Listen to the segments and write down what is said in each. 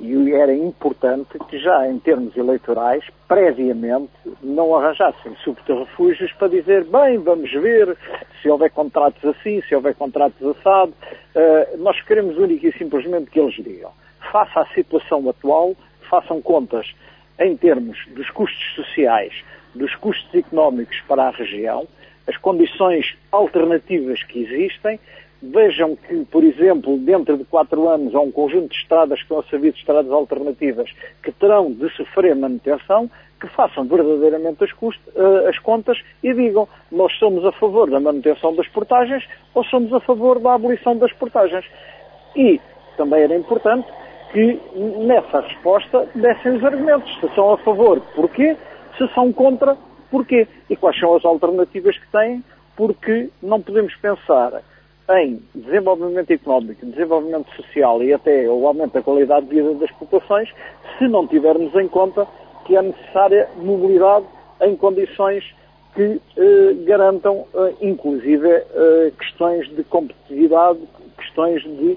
E era importante que já em termos eleitorais, previamente, não arranjassem subterfúgios para dizer, bem, vamos ver se houver contratos assim, se houver contratos assado. Nós queremos única e simplesmente que eles digam, face à situação atual, façam contas em termos dos custos sociais, dos custos económicos para a região, as condições alternativas que existem. Vejam que, por exemplo, dentro de 4 anos há um conjunto de estradas que estão a servir de estradas alternativas que terão de sofrer manutenção, que façam verdadeiramente as contas e digam, nós somos a favor da manutenção das portagens ou somos a favor da abolição das portagens. E também era importante que nessa resposta dessem os argumentos. Se são a favor, porquê? Se são contra, porquê? E quais são as alternativas que têm? Porque não podemos pensar em desenvolvimento económico, desenvolvimento social e até o aumento da qualidade de vida das populações, se não tivermos em conta que é necessária mobilidade em condições que garantam, inclusive, questões de competitividade, questões de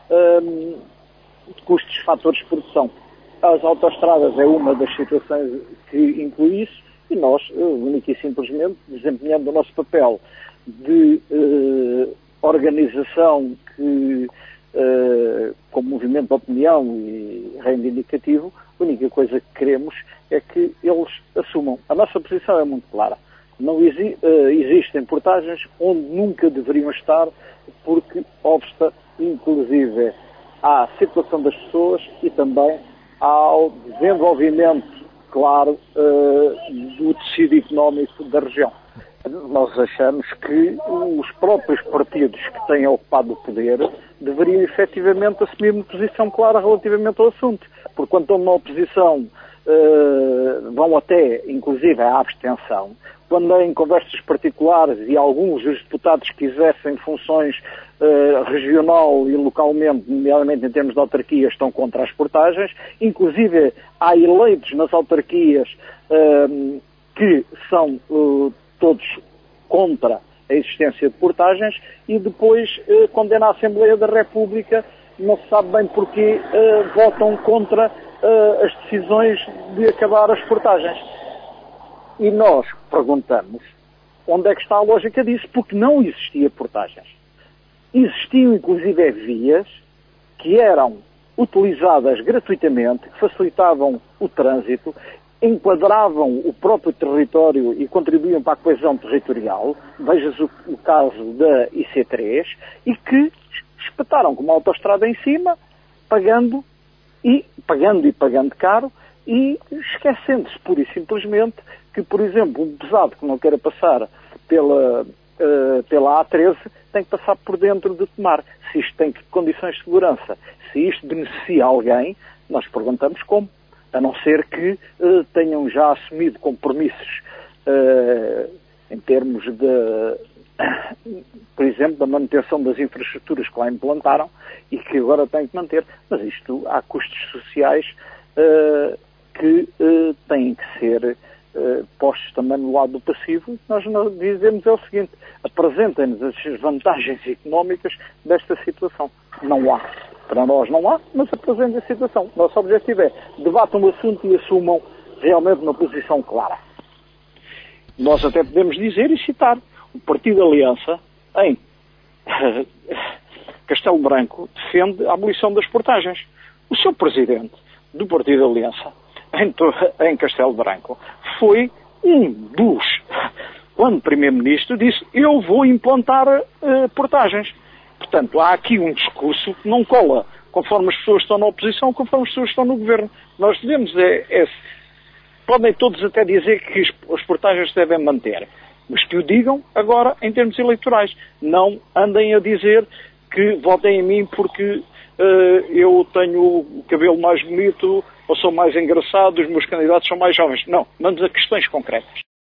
custos, fatores de produção. As autoestradas é uma das situações que inclui isso e nós, única e simplesmente, desempenhando o nosso papel de organização que, como movimento de opinião e reivindicativo, a única coisa que queremos é que eles assumam. A nossa posição é muito clara. Não existem portagens onde nunca deveriam estar, porque obsta, inclusive, à situação das pessoas e também ao desenvolvimento, claro, do tecido económico da região. Nós achamos que os próprios partidos que têm ocupado o poder deveriam efetivamente assumir uma posição clara relativamente ao assunto, porque quando estão na oposição vão até, inclusive, à abstenção, quando em conversas particulares e alguns dos deputados que exercem funções regional e localmente, nomeadamente em termos de autarquias, estão contra as portagens, inclusive há eleitos nas autarquias que são todos contra a existência de portagens e depois, quando é na Assembleia da República, não se sabe bem porquê, votam contra as decisões de acabar as portagens. E nós perguntamos onde é que está a lógica disso, porque não existia portagens. Existiam, inclusive, vias que eram utilizadas gratuitamente, que facilitavam o trânsito, enquadravam o próprio território e contribuíam para a coesão territorial, vejas o caso da IC3, e que espetaram com uma autoestrada em cima, pagando caro, e esquecendo-se pura e simplesmente que, por exemplo, um pesado que não queira passar pela A13 tem que passar por dentro de Tomar. Se isto tem condições de segurança, se isto beneficia alguém, nós perguntamos como. A não ser que tenham já assumido compromissos em termos de, por exemplo, da manutenção das infraestruturas que lá implantaram e que agora têm que manter. Mas isto há custos sociais que têm que ser postos também no lado do passivo. Nós dizemos é o seguinte, apresentem-nos as vantagens económicas desta situação. Não há. Para nós não há, mas apresentem a situação. Nosso objetivo é debatam o assunto e assumam realmente uma posição clara. Nós até podemos dizer e citar o Partido Aliança em Castelo Branco defende a abolição das portagens. O seu presidente do Partido Aliança em Castelo Branco foi um dos, quando primeiro-ministro disse, eu vou implantar portagens. Portanto, há aqui um discurso que não cola conforme as pessoas estão na oposição, conforme as pessoas estão no governo. Nós devemos podem todos até dizer que as portagens se devem manter, mas que o digam agora em termos eleitorais. Não andem a dizer que votem em mim porque eu tenho o cabelo mais bonito ou sou mais engraçado, os meus candidatos são mais jovens. Não, vamos a questões concretas.